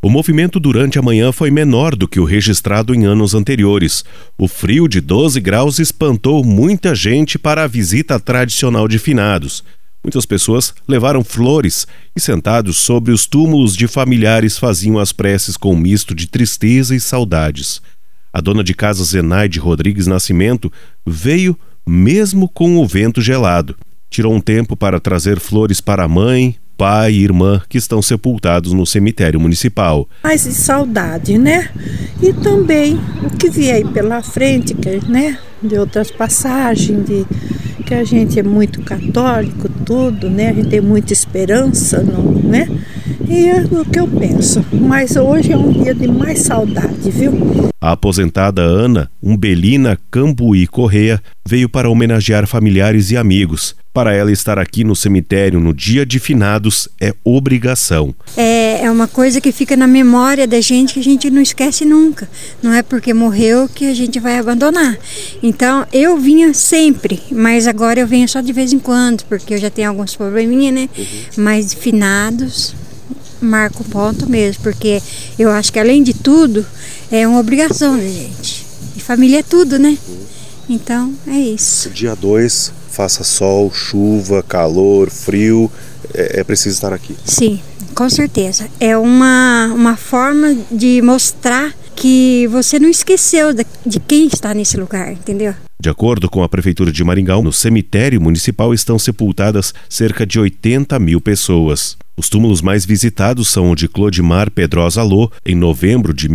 O movimento durante a manhã foi menor do que o registrado em anos anteriores. O frio de 12 graus espantou muita gente para a visita tradicional de finados. Muitas pessoas levaram flores e, sentados sobre os túmulos de familiares, faziam as preces com um misto de tristeza e saudades. A dona de casa Zenaide Rodrigues Nascimento veio mesmo com o vento gelado. Tirou um tempo para trazer flores para a mãe, pai e irmã que estão sepultados no cemitério municipal. Mas de saudade, né? E também o que vier aí pela frente, né? De outras passagens, que a gente é muito católico, tudo, né? A gente tem muita esperança, né? E é o que eu penso. Mas hoje é um dia de mais saudade, viu? A aposentada Ana Umbelina Cambuí Correia veio para homenagear familiares e amigos. Para ela, estar aqui no cemitério no dia de finados é obrigação. É uma coisa que fica na memória da gente, que a gente não esquece nunca. Não é porque morreu que a gente vai abandonar. Então, eu vinha sempre, mas agora eu venho só de vez em quando, porque eu já tenho alguns probleminha, né? Mas finados marca um ponto mesmo, porque eu acho que, além de tudo, é uma obrigação da gente. E família é tudo, né? Então, é isso. Dia 2, faça sol, chuva, calor, frio, é preciso estar aqui. Sim, com certeza. É uma forma de mostrar que você não esqueceu de quem está nesse lugar, entendeu? De acordo com a Prefeitura de Maringá, no cemitério municipal estão sepultadas cerca de 80 mil pessoas. Os túmulos mais visitados são o de Clodimar Pedrosa Lô, em novembro de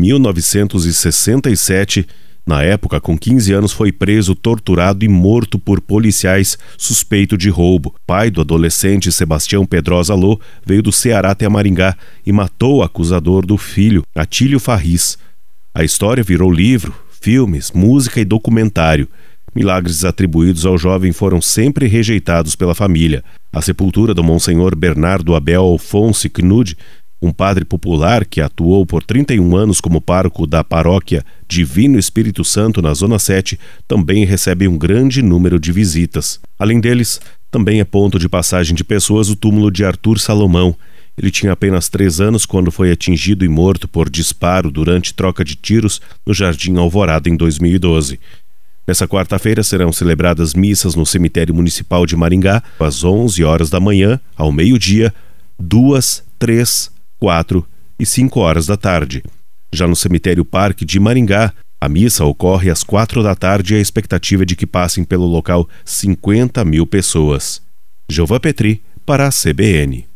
1967. Na época, com 15 anos, foi preso, torturado e morto por policiais suspeito de roubo. Pai do adolescente Sebastião Pedrosa Lô veio do Ceará até Maringá e matou o acusador do filho, Atílio Farris. A história virou livro, filmes, música e documentário. Milagres atribuídos ao jovem foram sempre rejeitados pela família. A sepultura do Monsenhor Bernardo Abel Alfonso Knud, um padre popular que atuou por 31 anos como pároco da paróquia Divino Espírito Santo na Zona 7, também recebe um grande número de visitas. Além deles, também é ponto de passagem de pessoas o túmulo de Arthur Salomão. Ele tinha apenas 3 anos quando foi atingido e morto por disparo durante troca de tiros no Jardim Alvorada em 2012. Nessa quarta-feira serão celebradas missas no cemitério municipal de Maringá, às 11 horas da manhã, ao meio-dia, 2, 3, 4 e 5 horas da tarde. Já no cemitério Parque de Maringá, a missa ocorre às 4 da tarde e a expectativa é de que passem pelo local 50 mil pessoas. Gilvan Petri, para a CBN.